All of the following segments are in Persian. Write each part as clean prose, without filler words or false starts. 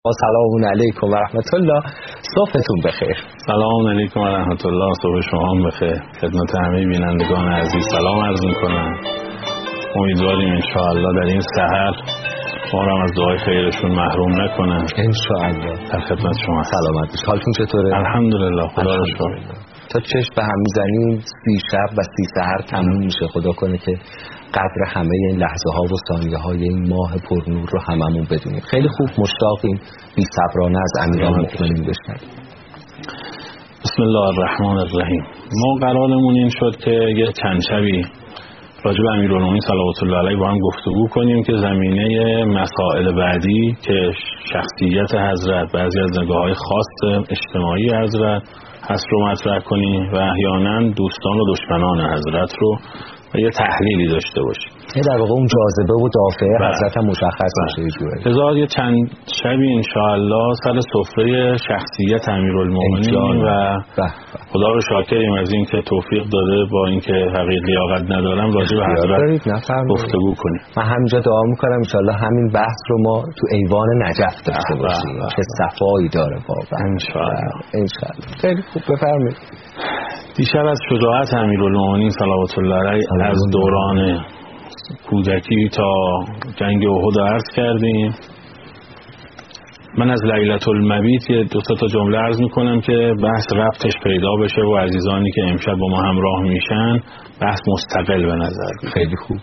سلام علیکم و رحمت الله. صبحتون بخیر. سلام علیکم و رحمت الله. صبح شما هم بخیر. خدمت همه بینندگان عزیز سلام عرض می‌کنم. امیدواریم ان شاء الله در این سحر ما را از دعای خیرشون محروم نکنن ان شاء الله. در خدمت شما. سلامت باشید. حالتون چطوره؟ الحمدلله خدا رو شکر. تا چشم به هم می‌زنیم 30 شب و 30 سحر تموم میشه. خدا کنه که قدر همه این لحظه ها و ثانیه های این ماه پرنور رو هممون بدونیم. خیلی خوب، مشتاقیم بی صبرانه از امیرالمؤمنین بشنویم. بسم الله الرحمن الرحیم. ما قرارمون این شد که یه چند شبی راجع به امیرالمؤمنین صلوات الله علیه با هم گفتگو کنیم که زمینه مسائل بعدی که شخصیت حضرت، بعضی از نگاه‌های خاص اجتماعی حضرت هست رو مطرح کنیم و احیانا دوستان و دشمنان حضرت رو یه تحلیلی داشته باشیم. در واقع اون جاذبه و دافعه حضرت هم مشخص میشه یه جوری. بذار یه چند شبی ان شاء الله سر سفره شخصیت امیرالمؤمنین و خدا رو شاکریم از این که توفیق داده با اینکه حقیقی لیاقت ندارم راجع به حضرت گفتگو کنیم. من همینجا دعا میکنم ان شاء الله همین بحث رو ما تو ایوان نجف داشته باشیم که صفایی داره واقعا ان شاء الله. خیلی خوب، بفرمایید. دیشب از شجاعت امیرالمؤمنین صلوات الله علیه از دوران کودکی تا جنگ احد عرض کردیم. من از لیلة المبیت یه دو تا جمله عرض میکنم که بحث ربطش پیدا بشه و عزیزانی که امشب با ما همراه میشن بحث مستقل به نظر بیاد. خیلی خوب.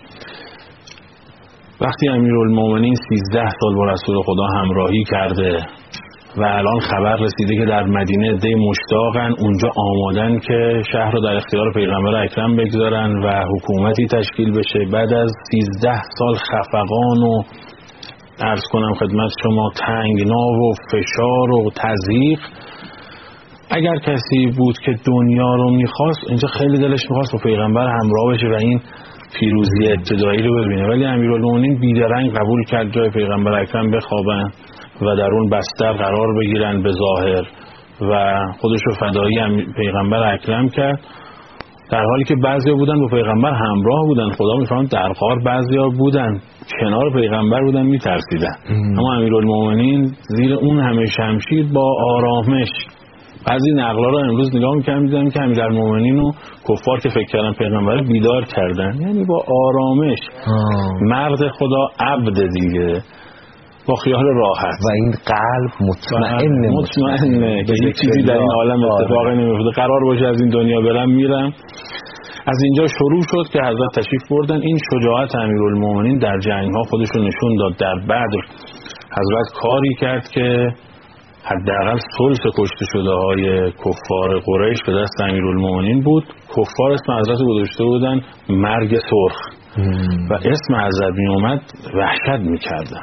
وقتی امیرالمؤمنین 13 سال با رسول خدا همراهی کرده و الان خبر رسیده که در مدینه عده مشتاقن اونجا آمادن که شهر رو در اختیار پیغمبر اکرم بگذارن و حکومتی تشکیل بشه، بعد از 13 سال خفقان و عرض کنم خدمت شما تنگنا و فشار و تضییق، اگر کسی بود که دنیا رو میخواست اینجا خیلی دلش میخواست با پیغمبر همراه بشه و این پیروزی ابتدایی رو ببینه، ولی امیرالمؤمنین بیدرنگ قبول کرد جای پیغمبر اکرم بخوابن و در اون بستر قرار بگیرن به ظاهر و خودش رو فدایی پیغمبر اکرم کرد، در حالی که بعضیا بودن با پیغمبر همراه بودن. خدا میفرماید در غار بعضیا بودن کنار پیغمبر بودن میترسیدن، اما امیرالمؤمنین زیر اون همه شمشیر با آرامش. بعضی نقلا رو امروز نگاه می‌کردم که امیرالمؤمنین و کفار که فکر کردن پیغمبر بیدار کردن، یعنی با آرامش. مرد خدا عبد دیگه با خیال راحت و این قلب مطمئنه که هیچ چیزی در این عالم اتفاقی نمیفته، قرار باشه از این دنیا برم میرم. از اینجا شروع شد که حضرت تشریف بردن. این شجاعت امیرالمؤمنین در جنگ ها خودش رو نشون داد. در بدر حضرت کاری کرد که حداقل ثلث کشته شده های کفار قریش به دست امیرالمؤمنین بود. کفار اسم حضرت گذاشته بودن مرگ سرخ و اسم حضرت می اومد وحشت میکردن.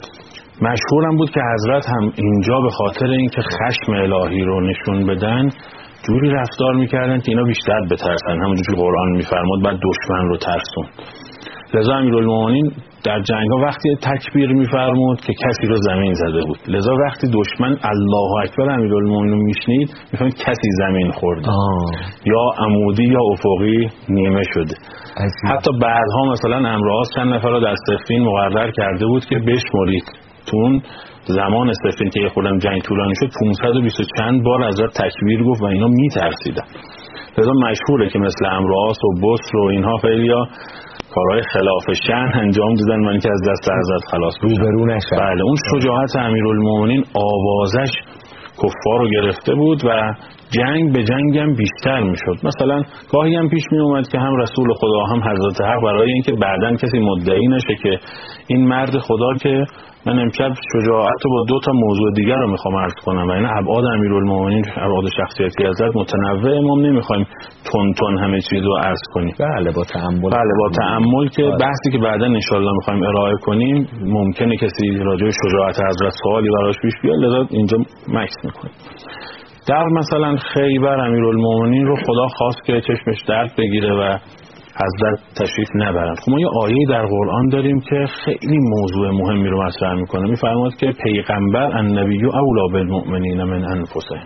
مشهورم بود که حضرت هم اینجا به خاطر اینکه خشم الهی رو نشون بدن جوری رفتار میکردن که اینا بیشتر بترسن، همونجوری که قرآن میفرماد بعد دشمن رو ترسون. لذا امیرالمؤمنین در جنگ‌ها وقتی تکبیر میفرمود که کسی رو زمین زده بود، لذا وقتی دشمن الله اکبر امیرالمؤمنین میشنید میفهمید کسی زمین خورده یا عمودی یا افقی نیمه شده. حتی بعدها مثلا امراض چند نفر رو در صفین مقرر کرده بود که بشمرید. تون زمان صفین که خودم جنگ طولانی شد 520 چند بار حضرت تکبیر گفت و اینا میترسیدن. لذا مشهوره که مثل امراض و بصر و اینها خیلیا کارهای خلاف شأن انجام دادن و اینکه از دست حضرت خلاص بشن. بله، اون شجاعت امیرالمؤمنین آوازش کفار رو گرفته بود و جنگ به جنگ هم بیشتر میشد. مثلا گاهی هم پیش می اومد که هم رسول خدا هم حضرت حق برای اینکه بعداً کسی مدعی نشه که این مرد خدا که من امشب شجاعت رو با 2 تا موضوع دیگر رو میخوام عرض کنم و این ابعاد امیرالمؤمنین، ابعاد شخصیتی حضرت متنوع، ما نمیخوایم تون همه چیز رو عرض کنیم. بله با تأمل که بحثی که بعدا ان شاء الله میخوایم ارائه کنیم ممکنه کسی راجع به شجاعت حضرت سوالی براش پیش بیاد، لذا اینجا مکس میکنیم. در مثلا خیبر امیرالمؤمنین رو خدا خواست که چشمش درد بگیره و حضرت تشریف نبرند. خب ما یه آیه در قرآن داریم که خیلی موضوع مهمی رو مطرح میکنه. میفرماد که پیغمبر النبی اولی بالمؤمنین من انفسهم.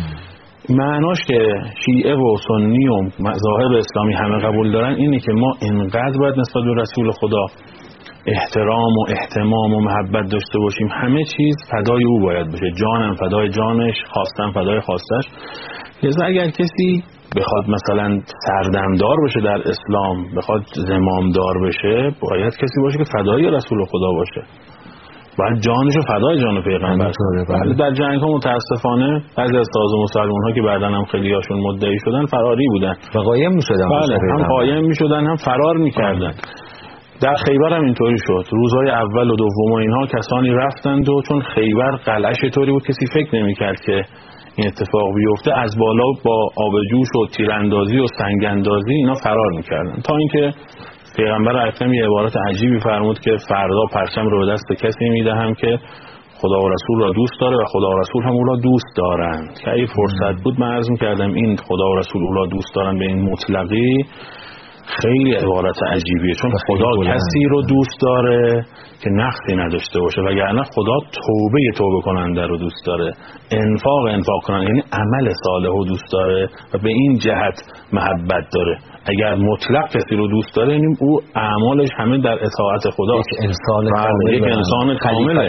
معناش که شیعه و سنی و مذاهب اسلامی همه قبول دارن اینه که ما انقدر باید نسبت به رسول خدا احترام و احتمام و محبت داشته باشیم، همه چیز فدای او باید باشه، جانم فدای جانش، خواستم فدای خواستش. لذا اگر کسی بخواد مثلا سردمدار بشه در اسلام، بخواد زمامدار بشه، باید کسی باشه که فدای رسول خدا باشه، باید جانشو فدای جان پیغمبر. در جنگ ها متاسفانه بعضی از تازه مسلمان ها که بعدن هم خیلی هاشون مدعی شدن فراری بودن و قایم میشدن. هم قایم میشدن هم فرار میکردن. در خیبر هم اینطوری شد. روزهای اول و دوم و اینها کسانی رفتند و چون خیبر قلعه‌اش طوری بود کسی فکر نمیکرد که این اتفاق بیفته، از بالا با آب جوش و تیراندازی و سنگاندازی اینا فرار میکردن، تا اینکه پیغمبر اکرم یه عبارت عجیبی فرمود که فردا پرچم رو به دست کسی میدهم که خدا و رسول را دوست داره و خدا و رسول هم او را دوست دارند. که اگه فرصت بود من عرض می‌کردم این خدا و رسول او را دوست دارن به این مطلقی خیلی عبارت عجیبیه، چون خدا کسی رو دوست داره که نقصی نداشته باشه، وگرنه خدا توبه کننده رو دوست داره، انفاق کننده، یعنی عمل صالح رو دوست داره و به این جهت محبت داره. اگر مطلق کسی رو دوست داره یعنی او اعمالش همه در اطاعت خدا، یک انسان کامله.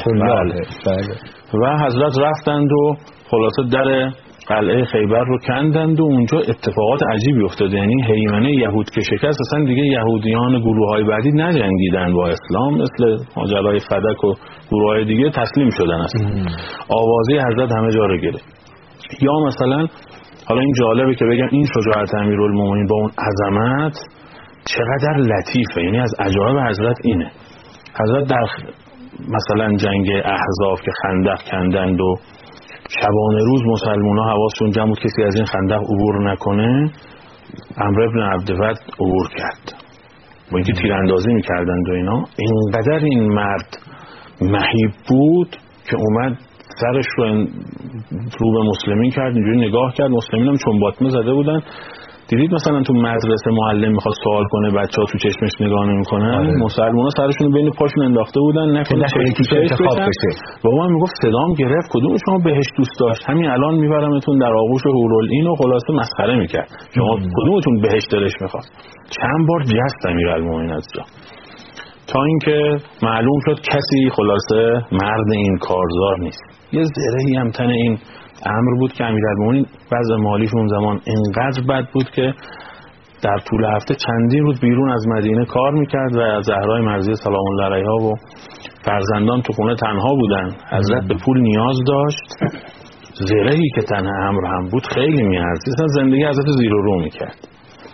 و حضرت رفتند و خلاصه در قلعه خیبر رو کندند و اونجا اتفاقات عجیبی افتاد. یعنی هیمنه یهود که شکست، اصلا دیگه یهودیان گروه‌های بعدی نجنگیدن با اسلام، مثل ماجرای فدک و گروه‌های دیگه تسلیم شدن اصلا. آوازه حضرت همه جا رو گرفت. یا مثلا حالا این جالبه که بگم این شجاعت امیرالمومنین با اون عظمت چقدر لطیفه. یعنی از عجایب حضرت اینه، حضرت در مثلا جنگ احزاب که خندق کندند و شبانه روز مسلمان ها حواسشون جمع بود کسی از این خندق عبور نکنه، عمرو بن عبدود عبور کرد با اینکه تیراندازی میکردند و اینا. اینقدر این مرد مهیب بود که اومد سرش رو به مسلمین کرد، اینجوری نگاه کرد، مسلمین هم چون باطمه زده بودن. دیدید مثلا تو مدرسه معلم میخواد سوال کنه بچه‌ها تو چشمش نگاه نمی‌کنن، مسلمان‌ها سرشون بین پاشون انداخته بودن نکنه انتخاب بشه. بابا میگفت صدام گرفت کدوم شما بهش دوست داشت، همین الان میبرمتون در آغوش هورالعین و خلاصه مسخره میکرد، شما کدومتون بهش دلش میخواد. چند بار جست امیرالمومنین از جا، تا اینکه معلوم شد کسی خلاصه مرد این کارزار نیست. یه زرهی هم تن این امر بود که امیرالمومنین وضع مالیش اون زمان اینقدر بد بود که در طول هفته چندین روز بیرون از مدینه کار میکرد و زهرای مرضیه سلام الله علیها و فرزندان تو خونه تنها بودن. حضرت به پول نیاز داشت، زرهی که تن امر هم بود خیلی میارزید، زندگی حضرت زیر و رو میکرد.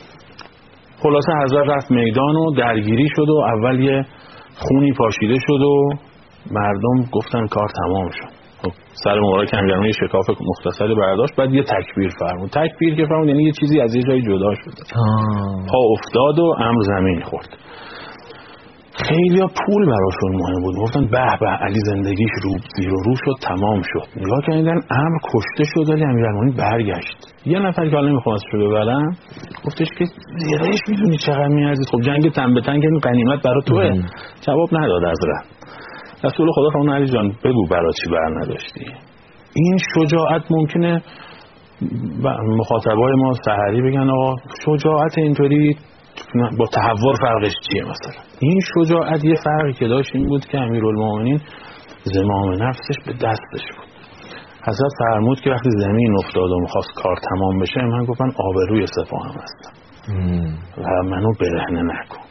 خلاصه حضرت رفت میدان و درگیری شد و اول یه خونی پاشیده شد و مردم گفتن کار تمام شد. سر مبارک امیرالمومنین شکاف مختصری برداشت، بعد یه تکبیر فرمود. تکبیر که فرمود یعنی یه چیزی از یه جایی جدا شد، پا افتاد و امر زمین خورد. خیلی ها پول براشون مهم بود، گفتن به به علی زندگیش رو زیر و رو شد، تمام شد. نگاه کردن امر کشته شد ولی امیرالمومنین برگشت. یه نفر که حالا نمیخواست شده ببرن گفتش که زیرش میدونی چقدر میارزید، خب جنگ تن به تن که غنیمت برای توئه. جواب نداد حضرت. رسول خدا فرمود علی جان بگو برای چی بر نداشتی. این شجاعت ممکنه مخاطبای ما سحری بگن آقا شجاعت اینطوری با تحور فرقش چیه؟ مثلا این شجاعت یه فرقی که داشت این بود که امیرالمومنین زمام نفسش به دستش بود. حضرت فرمود که وقتی زمین افتاد و میخواست کار تمام بشه من گفتن آبروی سپاهم هستم و منو برهنه نکن.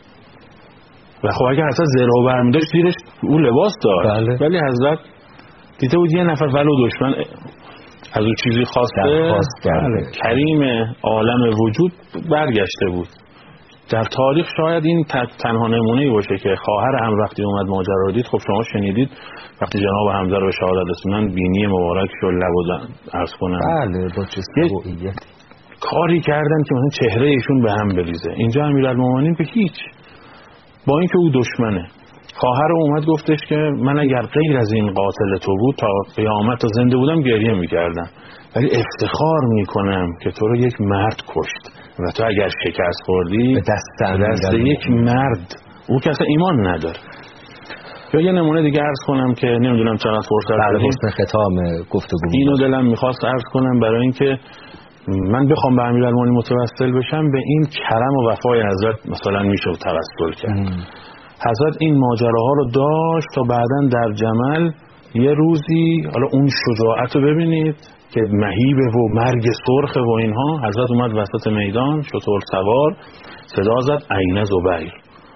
و خب اگر حضرت زرو برمی داشت زیرش او لباس داشت، ولی حضرت دیده بود یه نفر ولو دشمن از او چیزی خواسته، کریم عالم وجود برگشته بود. در تاریخ شاید این تنها نمونه‌ای باشه که خواهر هم وقتی اومد ماجرا رو دید، خب شما شنیدید وقتی جناب حمزه رو به شهادت رسوندن بینی مبارک شو لبودن عرض کنن بله با چه کاری کردن که مثلا چهره ایشون به هم بریزه. اینجا امیرالمومنین به هیچ، با اینکه او دشمنه، خواهر اومد گفتش که من اگر غیر از این قاتل تو بود تا قیامت تا زنده بودم گریه میکردم، ولی افتخار میکنم که تو رو یک مرد کشت و تو اگر شکست خوردی به دست یک مرد، او که اصلا ایمان نداره. یا یه نمونه دیگه عرض کنم که نمیدونم چقدر فرصت داریم، ختام گفتگو اینو دلم میخواست عرض کنم برای اینکه من بخوام به امیرالمومنین متوسل بشم، به این کرم و وفای حضرت مثلا میشه توسل کرد. حضرت این ماجراها رو داشت تا بعداً در جمل یه روزی، حالا اون شجاعت رو ببینید که مهیبه و مرگ سرخه و اینها، حضرت اومد وسط میدان شتر سوار، صدا زد عین زبیر.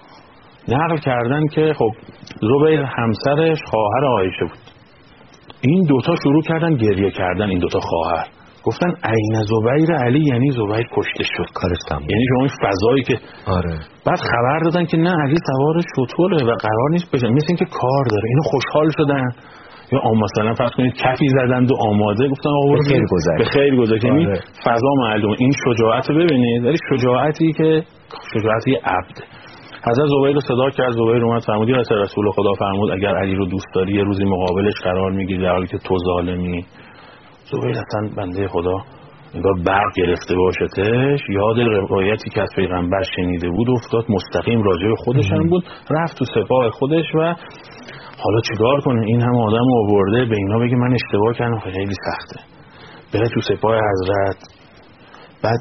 نقل کردن که خب زبیر همسرش خواهر عایشه بود. این دوتا شروع کردن گریه کردن، این دوتا خواهر گفتن عین زبیر علی، یعنی زبیر کشته شد، کارش تموم. یعنی شما این فضایی که آره. بعد خبر دادن که نه علی سوار شتره و قرار نیست بشه، مثل این که کار داره. اینو خوشحال شدن، یا مثلا فرض کنید کفی زدند و آماده، گفتن آقا به خیر گذشت. یعنی فضا معلومه. این شجاعت رو ببینید، ولی شجاعتی که شجاعتی عبد. حضرت زبیر رو صدا کرد، زبیر اومد فرمود یا رسول خدا فرمود اگر علی رو دوست داری یه روزی مقابلش قرار میگیری در حالی که تو ظالمی. زبیر اصلا بنده خدا انگار برق گرفته باشتش، یاد روایتی که از پیغمبر شنیده بود افتاد، مستقیم راجع به خودش هم بود، رفت تو سپاه خودش و حالا چیکار کنه؟ این هم آدم آورده به اینا بگه من اشتباه کردم، خیلی سخته. بره تو سپاه حضرت، بعد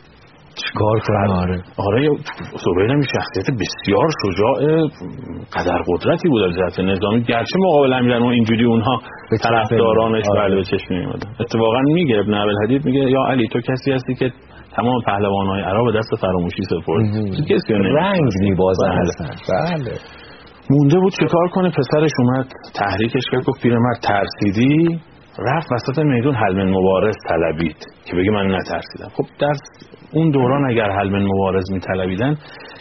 چیکار کنه؟ آره زبیر هم شخصیت بسیار شجاع قدر قدرتی بود از جهت نظامی، گرچه مقابل امیرالمومنین اینجوری اونها طرفدارانش به چشم میومدن. اتفاقا میگه ابن ابوالحدید میگه یا علی تو کسی هستی که تمام پهلوانای عرب به دست فراموشی سپرد، کسی رنگ میبازن. بله. مونده بود چیکار کنه؟ پسرش اومد تحریکش کرد، گفت پیرمرد ترسیدی؟ رفت وسط میدون حل من مبارز طلبید که بگه من نترسیدم. خب در اون دوران اگر حل من مبارز میطلبیدن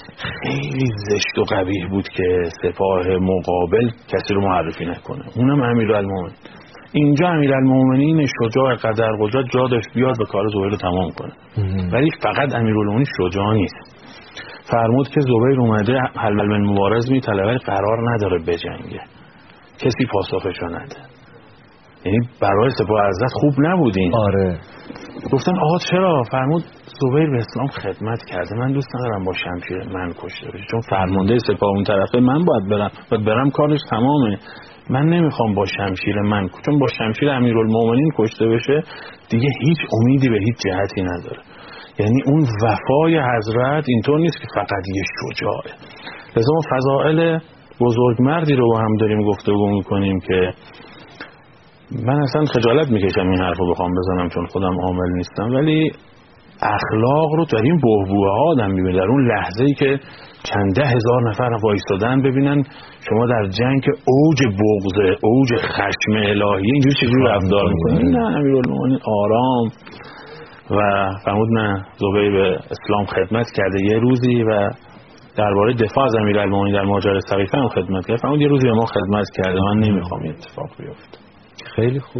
خیلی زشت و قبیح بود که سپاه مقابل کسی رو معرفی نکنه، اونم امیرالمومنین. اینجا امیرالمومنین شجاع قدر قدرت جا داشت بیاد به کار زبیر رو تمام کنه، ولی فقط امیرالمومنین شجاع نیست. فرمود که زبیر اومده حل من مبارز میطلبه، قرار نداره بجنگه، کسی پاسخشو نده. یعنی برای سپاه حضرت خوب نبودین. آره. گفتن آقا چرا؟ فرمود زبیر به اسلام خدمت کرده، من دوست ندارم با شمشیر من کشته بشه، چون فرمانده سپاه اون طرفه، من باید برم کارش تمامه، من نمیخوام با شمشیر من، چون با شمشیر امیرالمومنین کشته بشه دیگه هیچ امیدی به هیچ جهتی نداره. یعنی اون وفای حضرت اینطور نیست که فقط یه شجاعه. لذا ما فضائل بزرگمردی رو با هم داریم گفتگو میکنیم که من اصلا خجالت میکشم این حرف رو بخوام بزنم چون خودم عامل نیستم، ولی اخلاق رو در این بحبوحه ها آدم میبینه. در اون لحظه‌ای که چند ده هزار نفر وایستادن ببینن شما در جنگ اوج بغض، اوج خشم الهی اینجوری چجوری رفتار میکنید. نه امیرالمومنین آرام و فرمود نه زبیر به اسلام خدمت کرده یه روزی و درباره دفاع از امیرالمومنین در ماجرای سقیفه هم خدمت کرد. فرمود یه روزی به ما خدمت کرده، من نمیخوام این اتفاق بیفته. خیلی خوب.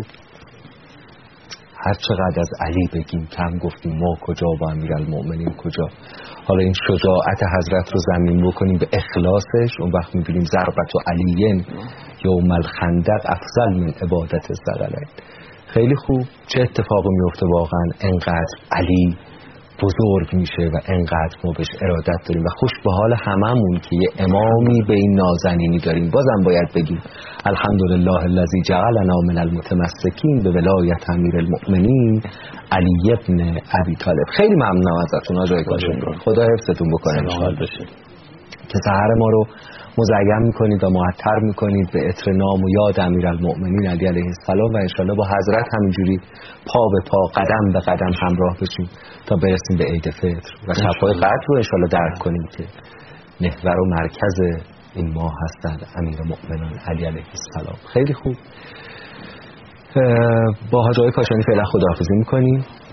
هر چقدر از علی بگیم کم گفتیم، ما کجا و امیرالمومنین کجا. حالا این شجاعت حضرت رو زمین بکنیم به اخلاصش، اون وقت میبینیم ضربت و علیین یوم الخندق افضل من عبادت الزغلین. خیلی خوب. چه اتفاقی میفته واقعا؟ انقدر علی بزرگ میشه و انقدر ما بهش ارادت داریم و خوش به حال هممون که یه امامی به این نازنینی داریم. بازم باید بگیم الحمدلله الذی جعلنا من المتمسکین به ولایت امیرالمؤمنین علی ابن ابی طالب. خیلی ممنونم ازتون آقای کاشانی، خدا حفظتون بکنه انشالله که سحر ما رو مزین میکنید و معطر میکنید به عطر نام و یاد امیرالمؤمنین علی علیه السلام و انشالله با حضرت همینجوری پا به پا قدم به قدم همراه بشیم تا برسیم به عید فطر و شب‌های قدر رو انشالله درک کنیم که محور و مرکز این ماه هستند امیرالمؤمنین علی علیه السلام. خیلی خوب. با حاج آقای کاشانی فعلا خداحافظی میکنیم.